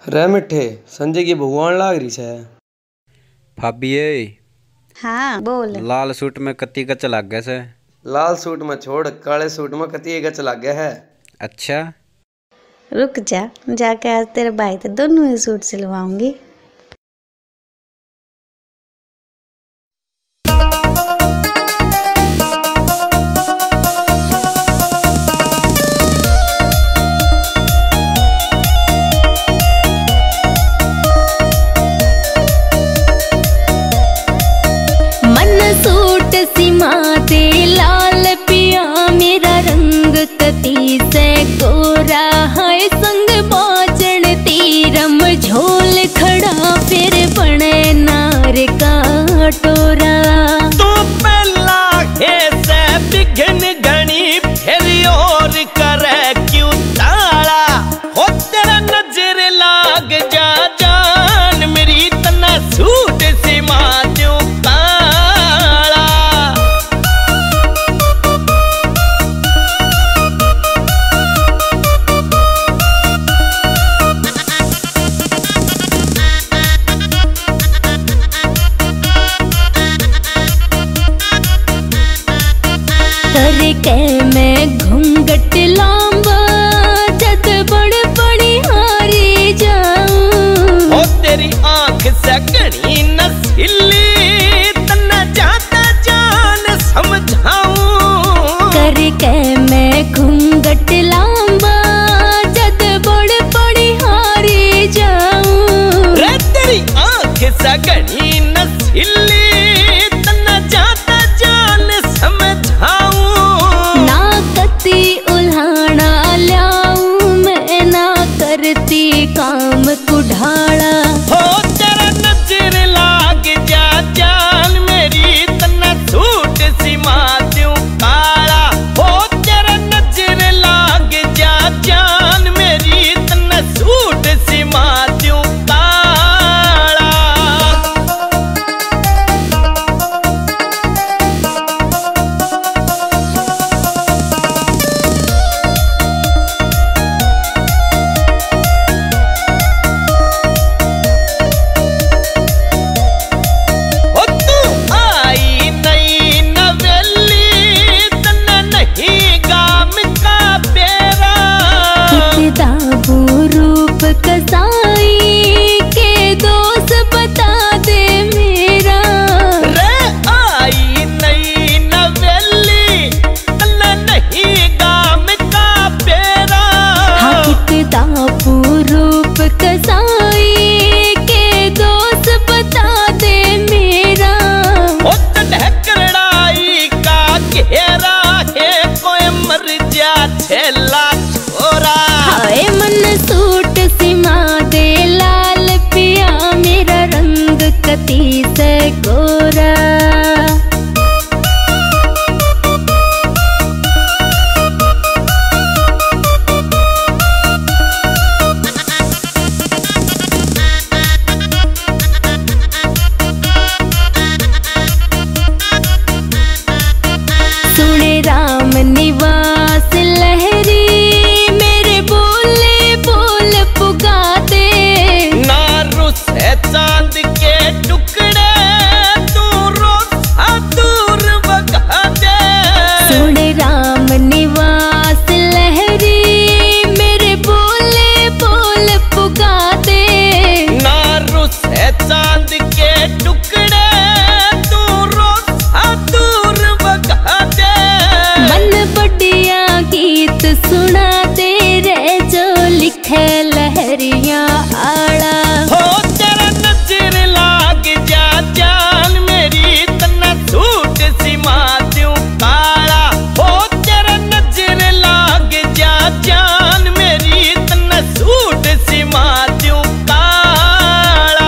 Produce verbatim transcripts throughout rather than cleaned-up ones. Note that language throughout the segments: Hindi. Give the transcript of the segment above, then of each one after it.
रे मिठे संजय की भगवान लाग रही है। भाभी ये हाँ बोल। लाल सूट में कती गच लग गए से। लाल सूट में छोड़, काले सूट में कती गच लग गया है। अच्छा रुक जा, जाके आज तेरे भाई तो दोनों ही सूट सिलवाऊंगी। कती से कोरा है संग बाजन तीरम झोल खड़ा फिर बने नार का टोरा। तू पहला से बिघन गणी फिर और करे क्यों ताला हो तेरा नजर लाग जा जान मेरी तना सूट से माध्यू काला। करके मैं घूंघट लांबा जद बड़ बड़ी हारी जाऊं हो तेरी आंख से घनी नसीली तना जाता जान समझाऊं। करके मैं घूंघट लांबा जद बड़ बड़ी हारी जाऊं रे तेरी आंख से घनी नसीली तना जाता जान समझाऊं। काम कुढ़ाड़ा हो तेरा नजर लाग जा जान मेरी तना सूट सिमा दूं काला। हो तेरा नजर लाग जा जान मेरी तना सूट सिमा दूं काला। कसाई के दोस्त बता दे मेरा रे आई नई नवेली तन्ना नहीं गाम का पेरा। हाँ कितना रूप कसाई के दोस्त बता दे मेरा। ओ ढकड़ाई का घेरा है कोई मर जा छेला छोरा। हाय मन सूट सिमा दे लाल पिया मेरा रंग कती से गोरा। सुने राम निवास लहरी मेरे बोले बोल पुगा दे। नारू से चांद के टुकड़े तू रोज़ दूर बगा दे। सुने राम निवास लहरी मेरे बोले बोल पुगा दे। नारू से चांद के टुकड़े तू रोज़ दूर बगा दे। मन बढ़िया गीत सुना दे रे जो लिखे लहरियां आड़ा। हो तेरा नजर लाग जा जान मेरी तना सूट सिमा दूं काला। हो तेरा नजर लाग जा जान मेरी तना सूट सिमा दूं काला।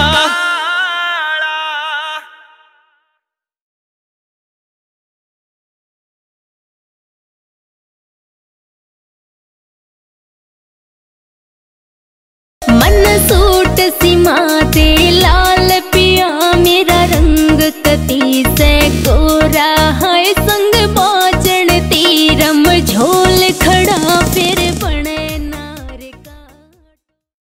मन सूट सिमा दे लाल पिया मेरा रंग कती से गोरा।